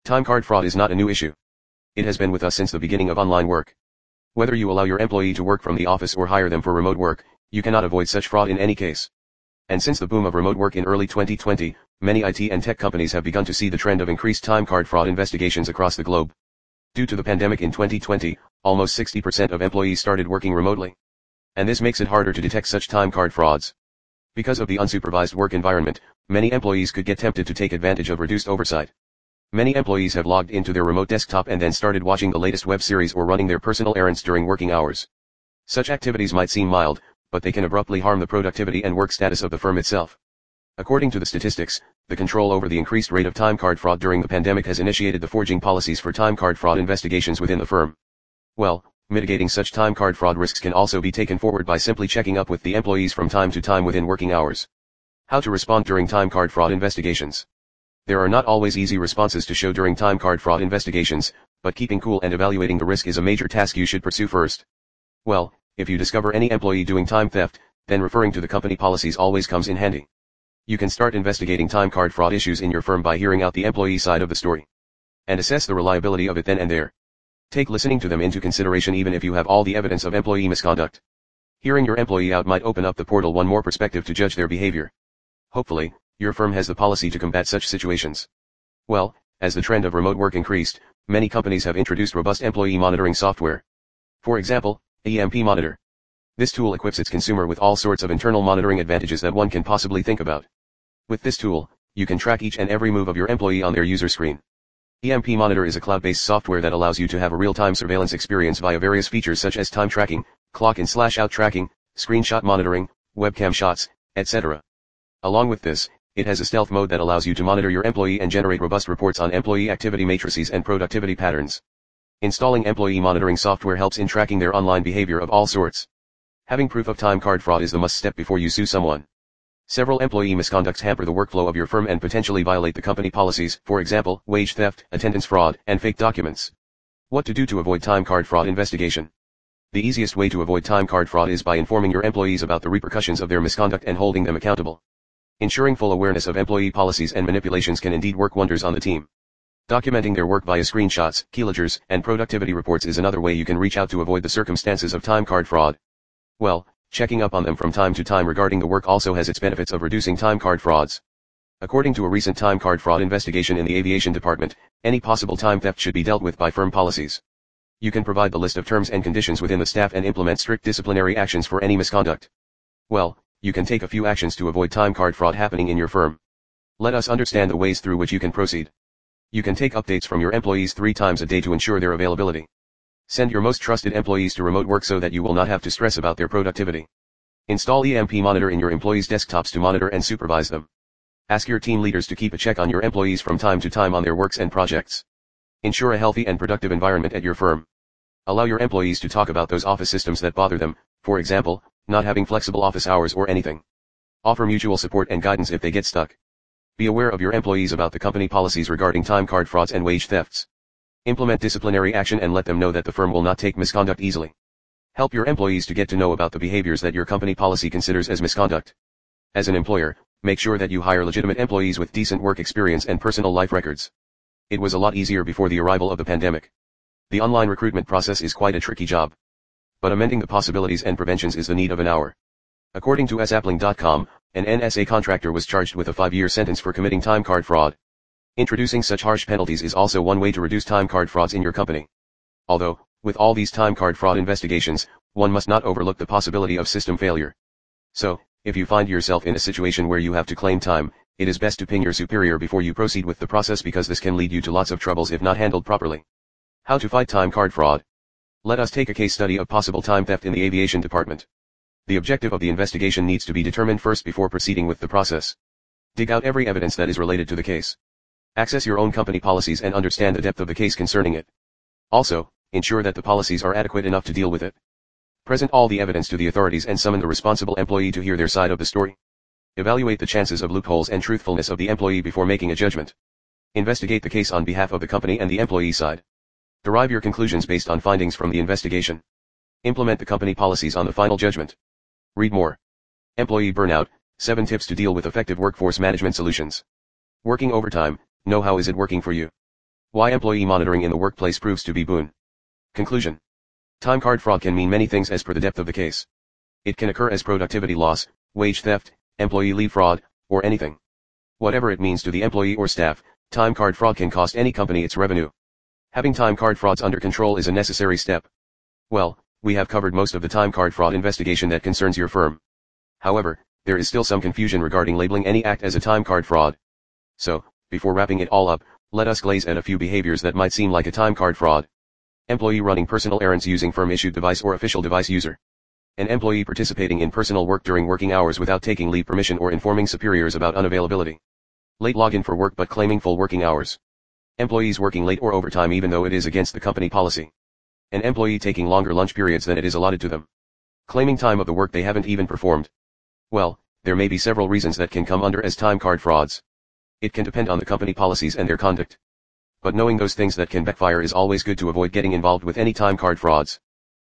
Time card fraud is not a new issue. It has been with us since the beginning of online work. Whether you allow your employee to work from the office or hire them for remote work, you cannot avoid such fraud in any case. And since the boom of remote work in early 2020, many IT and tech companies have begun to see the trend of increased time card fraud investigations across the globe. Due to the pandemic in 2020, almost 60% of employees started working remotely. And this makes it harder to detect such time card frauds. Because of the unsupervised work environment, many employees could get tempted to take advantage of reduced oversight. Many employees have logged into their remote desktop and then started watching the latest web series or running their personal errands during working hours. Such activities might seem mild, but they can abruptly harm the productivity and work status of the firm itself. According to the statistics, the control over the increased rate of time card fraud during the pandemic has initiated the forging policies for time card fraud investigations within the firm. Well, mitigating such time card fraud risks can also be taken forward by simply checking up with the employees from time to time within working hours. How to respond during time card fraud investigations. There are not always easy responses to show during time card fraud investigations, but keeping cool and evaluating the risk is a major task you should pursue first. Well, if you discover any employee doing time theft, then referring to the company policies always comes in handy. You can start investigating time card fraud issues in your firm by hearing out the employee side of the story. And assess the reliability of it then and there. Take listening to them into consideration even if you have all the evidence of employee misconduct. Hearing your employee out might open up the portal one more perspective to judge their behavior. Hopefully, your firm has the policy to combat such situations. Well, as the trend of remote work increased, many companies have introduced robust employee monitoring software. For example, EMP Monitor. This tool equips its consumer with all sorts of internal monitoring advantages that one can possibly think about. With this tool, you can track each and every move of your employee on their user screen. EMP Monitor is a cloud-based software that allows you to have a real-time surveillance experience via various features such as time tracking, clock in/out tracking, screenshot monitoring, webcam shots, etc. Along with this, it has a stealth mode that allows you to monitor your employee and generate robust reports on employee activity matrices and productivity patterns. Installing employee monitoring software helps in tracking their online behavior of all sorts. Having proof of time card fraud is the must step before you sue someone. Several employee misconducts hamper the workflow of your firm and potentially violate the company policies, for example, wage theft, attendance fraud, and fake documents. What to do to avoid time card fraud investigation? The easiest way to avoid time card fraud is by informing your employees about the repercussions of their misconduct and holding them accountable. Ensuring full awareness of employee policies and manipulations can indeed work wonders on the team. Documenting their work via screenshots, key ledgers, and productivity reports is another way you can reach out to avoid the circumstances of time card fraud. Well, checking up on them from time to time regarding the work also has its benefits of reducing time card frauds. According to a recent time card fraud investigation in the aviation department, any possible time theft should be dealt with by firm policies. You can provide the list of terms and conditions within the staff and implement strict disciplinary actions for any misconduct. Well, you can take a few actions to avoid time card fraud happening in your firm. Let us understand the ways through which you can proceed. You can take updates from your employees 3 times a day to ensure their availability. Send your most trusted employees to remote work so that you will not have to stress about their productivity. Install EMP Monitor in your employees' desktops to monitor and supervise them. Ask your team leaders to keep a check on your employees from time to time on their works and projects. Ensure a healthy and productive environment at your firm. Allow your employees to talk about those office systems that bother them, for example, not having flexible office hours or anything. Offer mutual support and guidance if they get stuck. Be aware of your employees about the company policies regarding time card frauds and wage thefts. Implement disciplinary action and let them know that the firm will not take misconduct easily. Help your employees to get to know about the behaviors that your company policy considers as misconduct. As an employer, make sure that you hire legitimate employees with decent work experience and personal life records. It was a lot easier before the arrival of the pandemic. The online recruitment process is quite a tricky job. But amending the possibilities and preventions is the need of an hour. According to Sapling.com, an NSA contractor was charged with a 5-year sentence for committing time card fraud. Introducing such harsh penalties is also one way to reduce time card frauds in your company. Although, with all these time card fraud investigations, one must not overlook the possibility of system failure. So, if you find yourself in a situation where you have to claim time, it is best to ping your superior before you proceed with the process because this can lead you to lots of troubles if not handled properly. How to fight time card fraud? Let us take a case study of possible time theft in the aviation department. The objective of the investigation needs to be determined first before proceeding with the process. Dig out every evidence that is related to the case. Access your own company policies and understand the depth of the case concerning it. Also, ensure that the policies are adequate enough to deal with it. Present all the evidence to the authorities and summon the responsible employee to hear their side of the story. Evaluate the chances of loopholes and truthfulness of the employee before making a judgment. Investigate the case on behalf of the company and the employee side. Derive your conclusions based on findings from the investigation. Implement the company policies on the final judgment. Read more. Employee burnout, 7 tips to deal with effective workforce management solutions. Working overtime, know how is it working for you? Why employee monitoring in the workplace proves to be boon. Conclusion. Time card fraud can mean many things as per the depth of the case. It can occur as productivity loss, wage theft, employee leave fraud, or anything. Whatever it means to the employee or staff, time card fraud can cost any company its revenue. Having time card frauds under control is a necessary step. Well, we have covered most of the time card fraud investigation that concerns your firm. However, there is still some confusion regarding labeling any act as a time card fraud. So, before wrapping it all up, let us glaze at a few behaviors that might seem like a time card fraud. Employee running personal errands using firm-issued device or official device user. An employee participating in personal work during working hours without taking leave permission or informing superiors about unavailability. Late login for work but claiming full working hours. Employees working late or overtime even though it is against the company policy. An employee taking longer lunch periods than it is allotted to them. Claiming time of the work they haven't even performed. Well, there may be several reasons that can come under as time card frauds. It can depend on the company policies and their conduct. But knowing those things that can backfire is always good to avoid getting involved with any time card frauds.